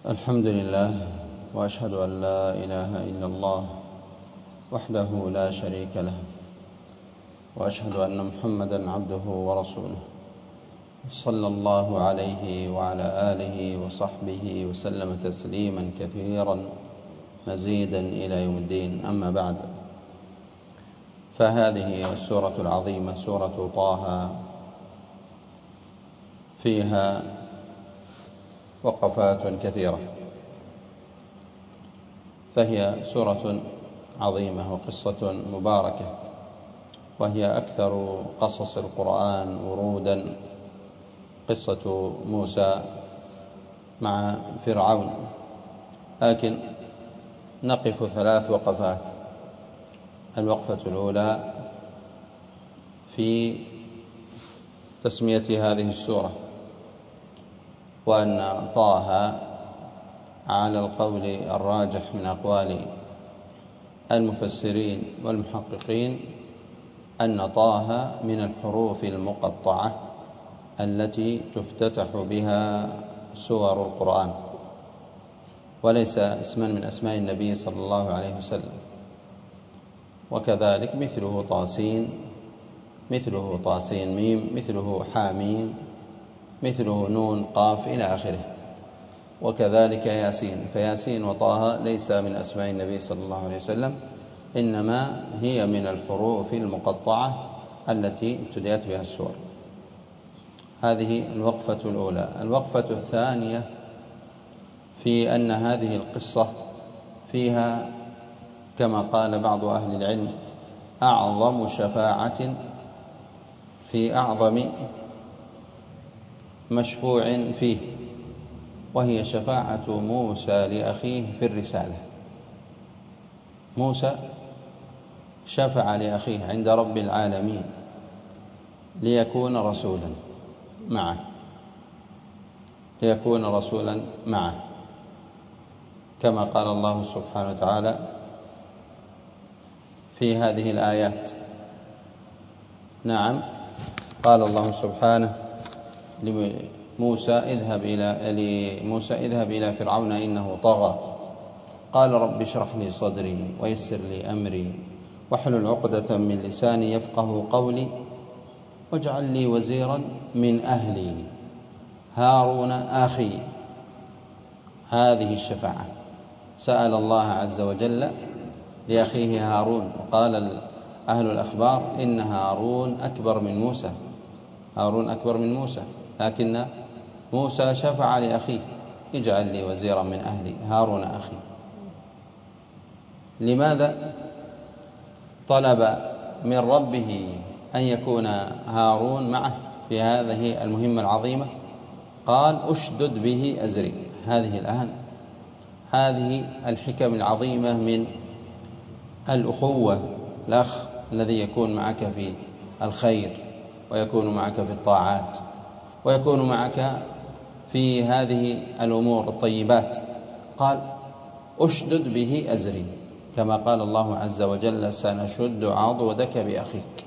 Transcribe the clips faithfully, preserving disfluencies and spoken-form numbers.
الحمد لله، وأشهد أن لا إله إلا الله وحده لا شريك له، وأشهد أن محمدًا عبده ورسوله، صلى الله عليه وعلى آله وصحبه وسلم تسليمًا كثيرًا مزيدًا إلى يوم الدين. أما بعد، فهذه السورة العظيمة سورة طه فيها وقفات كثيرة، فهي سورة عظيمة وقصة مباركة، وهي أكثر قصص القرآن ورودًا قصة موسى مع فرعون. لكن نقف ثلاث وقفات. الوقفة الأولى في تسمية هذه السورة، وأن طه على القول الراجح من أقوال المفسرين والمحققين أن طه من الحروف المقطعة التي تفتتح بها سور القرآن، وليس اسما من أسماء النبي صلى الله عليه وسلم. وكذلك مثله طاسين، مثله طاسين ميم، مثله حاميم، مثله نون قاف إلى آخره. وكذلك ياسين، فياسين وطه ليس من أسماء النبي صلى الله عليه وسلم، إنما هي من الحروف المقطعة التي ابتدأت بها السور. هذه الوقفة الأولى. الوقفة الثانية في أن هذه القصة فيها كما قال بعض أهل العلم أعظم شفاعة في أعظم مشفوع فيه، وهي شفاعة موسى لأخيه في الرسالة. موسى شفع لأخيه عند رب العالمين ليكون رسولا معه، ليكون رسولا معه كما قال الله سبحانه وتعالى في هذه الآيات. نعم، قال الله سبحانه لموسى اذهب إلى لموسى اذهب إلى فرعون إنه طغى قال رب اشرح لي صدري ويسر لي أمري واحلل عقدة من لساني يفقه قولي واجعل لي وزيرا من أهلي هارون أخي. هذه الشفاعة سأل الله عز وجل لأخيه هارون، وقال أهل الأخبار إن هارون أكبر من موسى، هارون أكبر من موسى، لكن موسى شفع لأخيه اجعل لي وزيرا من أهلي هارون أخي. لماذا طلب من ربه أن يكون هارون معه في هذه المهمة العظيمة؟ قال أشدد به أزري. هذه الآن هذه الحكم العظيمة من الأخوة، الأخ الذي يكون معك في الخير ويكون معك في الطاعات ويكون معك في هذه الأمور الطيبات. قال أشدد به أزري، كما قال الله عز وجل سنشد عضدك بأخيك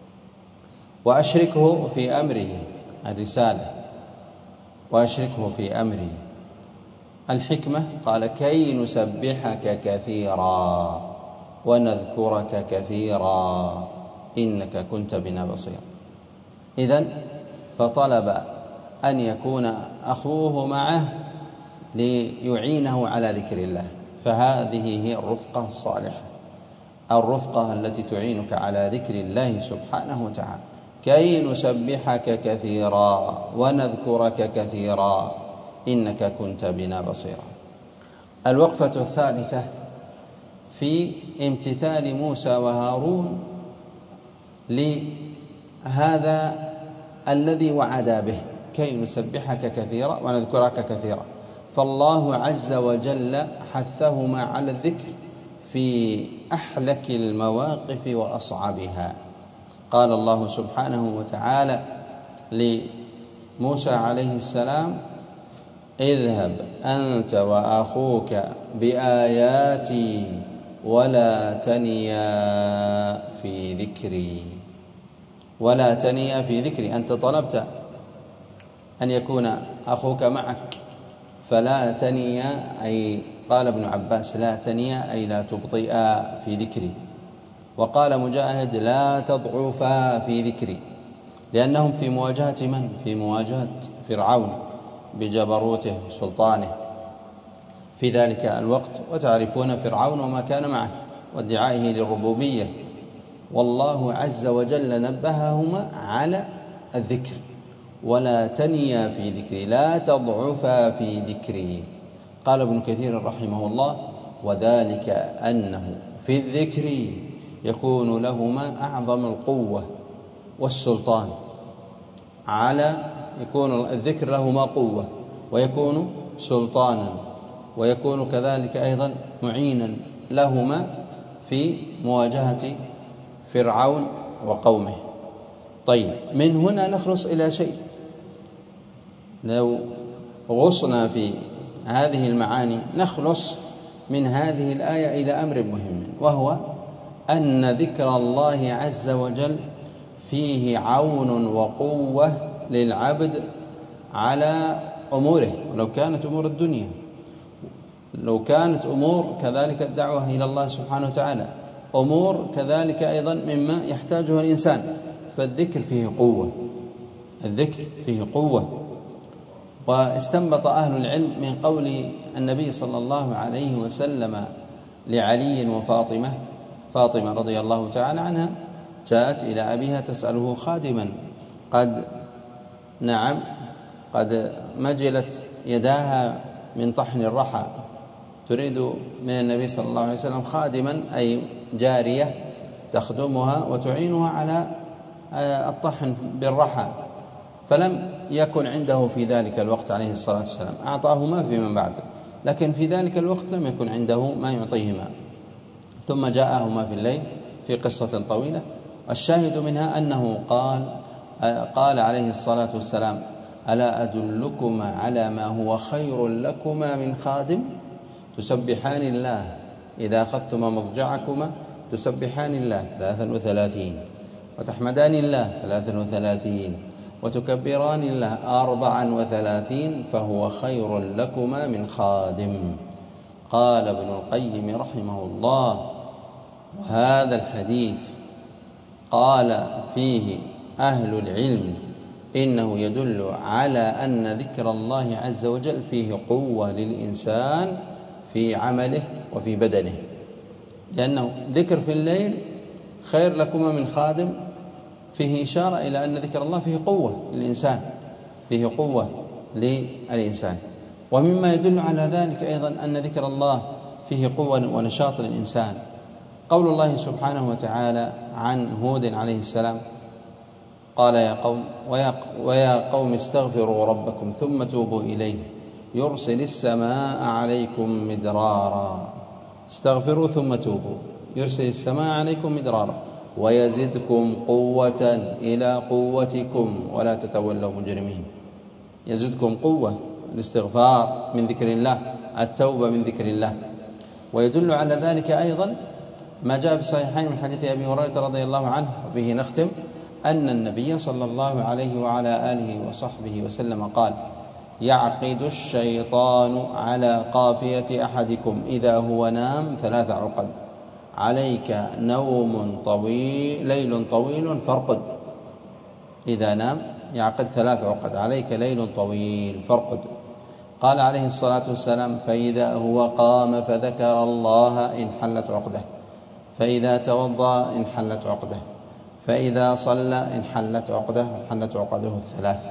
وأشركه في أمره الرسالة، وأشركه في أمري. الحكمة قال كي نسبحك كثيرا ونذكرك كثيرا إنك كنت بنا بصيرا. إذن فطلب أن يكون أخوه معه ليعينه على ذكر الله، فهذه هي الرفقة الصالحة، الرفقة التي تعينك على ذكر الله سبحانه وتعالى. كي نسبحك كثيرا ونذكرك كثيرا إنك كنت بنا بصيرا. الوقفة الثالثة في امتثال موسى وهارون لهذا الذي وعدا به، كي نسبحك كثيرا ونذكرك كثيرا. فالله عز وجل حثهما على الذكر في أحلك المواقف وأصعبها. قال الله سبحانه وتعالى لموسى عليه السلام اذهب أنت وأخوك بآياتي ولا تنيا في ذكري. ولا تنيا في ذكري، أنت طلبت أن يكون أخوك معك فلا تنيا أي قال ابن عباس لا تنيا أي لا تبطئا في ذكري، وقال مجاهد لا تضعفا في ذكري، لأنهم في مواجهة من؟ في مواجهة فرعون بجبروته وسلطانه في ذلك الوقت، وتعرفون فرعون وما كان معه وادعائه للربوبية، والله عز وجل نبههما على الذكر، ولا تنيا في ذكري لا تضعفا في ذكري. قال ابن كثير رحمه الله وذلك أنه في الذكر يكون لهما أعظم القوة والسلطان، على يكون الذكر لهما قوة ويكون سلطانا، ويكون كذلك أيضا معينا لهما في مواجهة فرعون وقومه. طيب، من هنا نخلص إلى شيء، لو غصنا في هذه المعاني نخلص من هذه الآية إلى أمر مهم، وهو أن ذكر الله عز وجل فيه عون وقوة للعبد على أموره، ولو كانت أمور الدنيا، لو كانت أمور كذلك الدعوة إلى الله سبحانه وتعالى، أمور كذلك أيضا مما يحتاجه الإنسان، فالذكر فيه قوة، الذكر فيه قوة. واستنبط أهل العلم من قول النبي صلى الله عليه وسلم لعلي وفاطمة، فاطمة رضي الله تعالى عنها جاءت إلى أبيها تسأله خادما، قد نعم قد مجلت يداها من طحن الرحى، تريد من النبي صلى الله عليه وسلم خادما أي جارية تخدمها وتعينها على الطحن بالرحى، فلم يكن عنده في ذلك الوقت عليه الصلاة والسلام، أعطاه ما في من بعد، لكن في ذلك الوقت لم يكن عنده ما يعطيهما، ثم جاءهما في الليل في قصة طويلة. الشاهد منها أنه قال قال عليه الصلاة والسلام ألا أدلكما على ما هو خير لكما من خادم؟ تسبحان الله إذا أخذتما مضجعكما، تسبحان الله ثلاثا وثلاثين، وتحمدان الله ثلاثا وثلاثين، وتكبران الله أربعا وثلاثين، فهو خير لكما من خادم. قال ابن القيم رحمه الله وهذا الحديث قال فيه أهل العلم إنه يدل على أن ذكر الله عز وجل فيه قوة للإنسان في عمله وفي بدنه، لأنه ذكر في الليل خير لكما من خادم، فيه إشارة إلى أن ذكر الله فيه قوة للإنسان، فيه قوة للإنسان. ومما يدل على ذلك أيضا أن ذكر الله فيه قوة ونشاط للإنسان قول الله سبحانه وتعالى عن هود عليه السلام قال يا قوم ويا قوم استغفروا ربكم ثم توبوا إليه يرسل السماء عليكم مدرارا، استغفروا ثم توبوا، يرسل السماء عليكم مدرارا ويزدكم قوة إلى قوتكم ولا تتولوا مجرمين. يزدكم قوة، الاستغفار من ذكر الله، التوبة من ذكر الله. ويدل على ذلك أيضا ما جاء في الصحيحين من حديث أبي هريرة رضي الله عنه وبه نختم، أن النبي صلى الله عليه وعلى آله وصحبه وسلم قال يعقد الشيطان على قافية أحدكم إذا هو نام ثلاث عقد، عليك نوم طويل ليل طويل فارقد. إذا نام يعقد ثلاث عقد، عليك ليل طويل فارقد. قال عليه الصلاة والسلام فإذا هو قام فذكر الله انحلت عقده، فإذا توضأ انحلت عقده، فإذا صلى انحلت عقده، انحلت عقده الثلاث،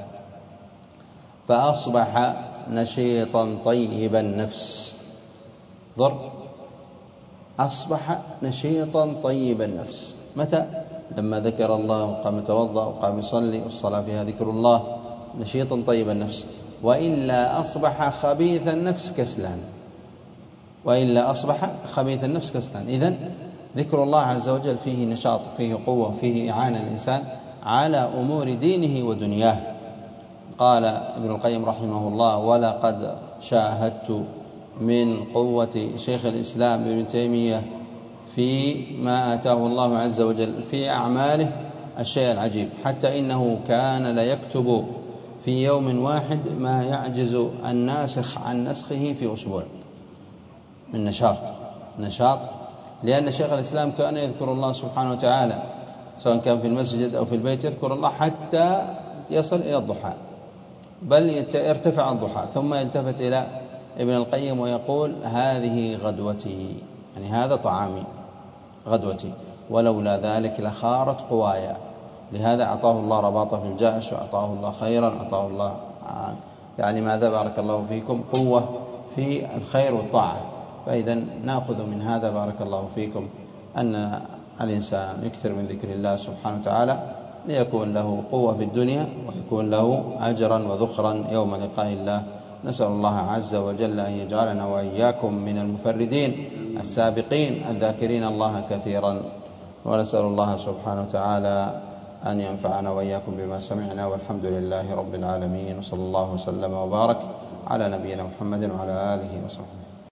فأصبح نشيطا طيب النفس. ضر أصبح نشيطا طيب النفس متى؟ لما ذكر الله وقام يتوضأ وقام يصلي، والصلاة فيها ذكر الله، نشيطا طيب النفس. وإلا أصبح خبيث النفس كسلان، وإلا أصبح خبيث النفس كسلان. إذن ذكر الله عز وجل فيه نشاط، فيه قوة، فيه إعانة الإنسان على أمور دينه ودنياه. قال ابن القيم رحمه الله ولقد شاهدت من قوة شيخ الإسلام ابن تيمية في ما آتاه الله عز وجل في أعماله الشيء العجيب، حتى إنه كان لا يكتب في يوم واحد ما يعجز الناسخ عن نسخه في أسبوع من نشاط نشاط لأن شيخ الإسلام كان يذكر الله سبحانه وتعالى سواء كان في المسجد أو في البيت، يذكر الله حتى يصل إلى الضحى، بل يرتفع الضحى ثم يلتفت إلى ابن القيم ويقول هذه غدوتي، يعني هذا طعامي غدوتي، ولولا ذلك لخارت قوايا. لهذا أعطاه الله رباطة في الجأش، وأعطاه الله خيرا، أعطاه الله يعني ماذا بارك الله فيكم قوة في الخير والطاعة. فإذا نأخذ من هذا بارك الله فيكم أن الإنسان يكثر من ذكر الله سبحانه وتعالى ليكون له قوة في الدنيا ويكون له أجرا وذخرا يوم لقاء الله. نسأل الله عز وجل أن يجعلنا وإياكم من المفردين السابقين الذاكرين الله كثيرا، ونسأل الله سبحانه وتعالى أن ينفعنا وإياكم بما سمعنا، والحمد لله رب العالمين، وصلى الله وسلم وبارك على نبينا محمد وعلى آله وصحبه.